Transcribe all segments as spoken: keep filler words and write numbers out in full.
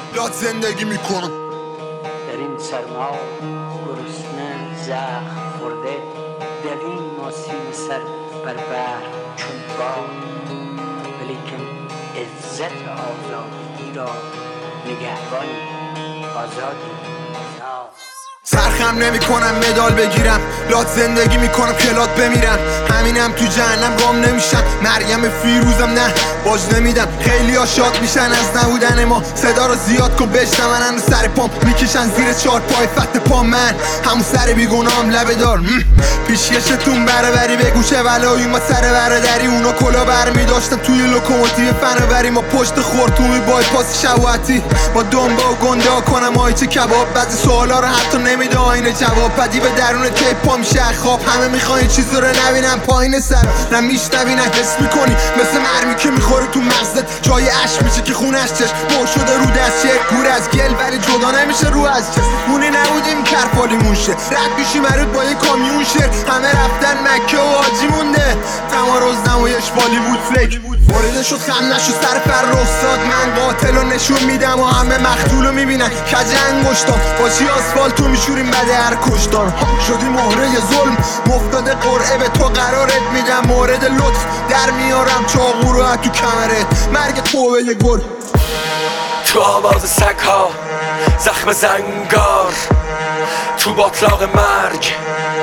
لات زندگی میکنم. در این سرما گرسنه زخم خورده، دویم و سیم سر بر بر چون باد، ولیکن عزت آزادی را نگهبانی آزادی آزاد. سرخم نمی کنم مدال بگیرم، لات زندگی میکنم که لات بمیرم. همینم تو جهنم گام نمیشم، مریم فیروزم نه باج نمیدم. خیلی ها شاد میشن از نبودن ما، صدا رو زیاد کن بشنون. هنو سر پام میکشن زیر چهار پای فت پا، من همون سر بیگناهم لبه دار. پیشکشتون برابری به گوشه ولایی، ما سر برادری اونا کلا برمی داشتن توی لوکوموتیو فناوری. ما پشت خورتومی بایپاس شواتی، با دنبا و گنده ها کنم آیچه کباب. بعضی سوالا رو حتی نمیده آینه جواب، پدی به درون که پا میشه خواب. همه میخوان چیزی رو نبینم پایین سر، نه میشنوی نه حس میکنی، مثل مرمی که میخوره تو مغزت جای عشق میشه که خونش چشم پر شده رو دست. یک گور از گل ولی جدا نمیشه رو از چشم. مونی نبودیم کرپالیمون شه، رد میشی مرود با یه کامیون شه. همه رفتن مکه و حاجی مونده، تمارز نمایش بالیوود فلیک. وارد شد خم نشو سر پر رخصاد، من قاتل رو نشون میدم و همه مقتول رو میبینن کج انگشتان. با چی آسفالتو میشوریم بده هر کشتار. شدی مهره ظلم مفتاده قرعه، به تو قرارت میدم مورد لطف در میارم چاقو رو تو کمرت. مرگ تو به یه گل تو آواز سگ ها، زخم زنگار تو باطلاق مرگ.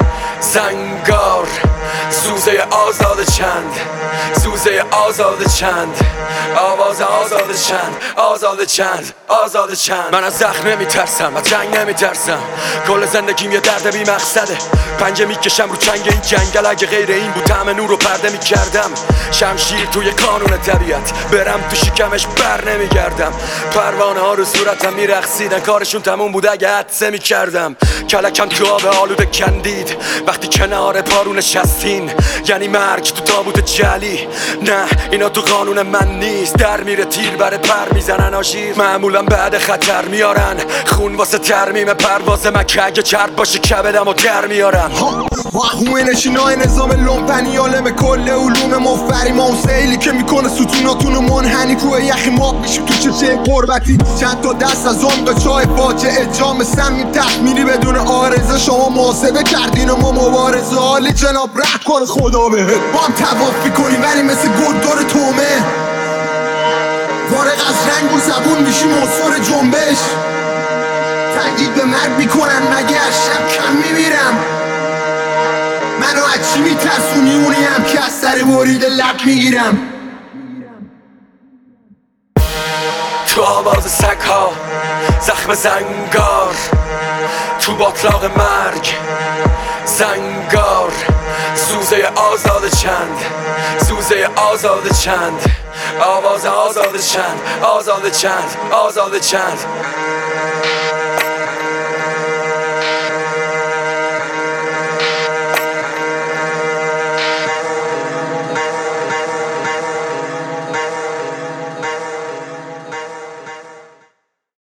زنگار سوزه آزاد چند، سوزه آزاد چند، آواز آزاد چند، آزاد چند، آزاد چند. من از زخم نمیترسم، از جنگ نمیترسم، کل زندگیم یه درد بی مقصده. پنجه میکشم رو چنگ این جنگل، اگه غیر این بود طعم نور رو پرده میکردم. شمشیر توی قانون طبیعت، برم تو شکمش بر نمیگردم. پروانه ها رو صورتم میرقصیدن، کارشون تموم بود اگه حدسه میکردم. کلکم تو آب آلوده کندید وقتی کنار پارو نشستین، یعنی مرگ تو تابوت جلی. نه اینا تو قانون من نیست، در میره تیر بره پر میزنن آشیر. معمولا بعد خطر میارن خون واسه ترمیم پرواز مکه، اگه چرب باشه کبدم و در میارم. همه نشینای نظام لومپنی، عالم کل علوم مفری. ما اون سیلی که میکنه ستوناتون رو منحنی، کوه یخی ماب میشیم تو چه قربتی. چند تا دست از عمق چای فاجعه، جام سمی تخمیری بدون آرزه. شما محاسبه کردین و ما مبارزه، حالی جناب رحم کن خدا بهت. با هم توافی کنیم ولی مثل گردار تومه، وارق از رنگ و زبون میشیم اصفار جنبش. تهدید به مرگ میکنن مگه از شب کم میمیرم؟ منو از چی میترسونی؟ اونیم که از سر برید لب میگیرم. تو آواز سگ ها، زخم زنگار تو باطلاق مرگ. زنگار سوزه آزاد چند، سوزه آزاد چند، آواز آزاد چند، آزاد چند، آزاد چند.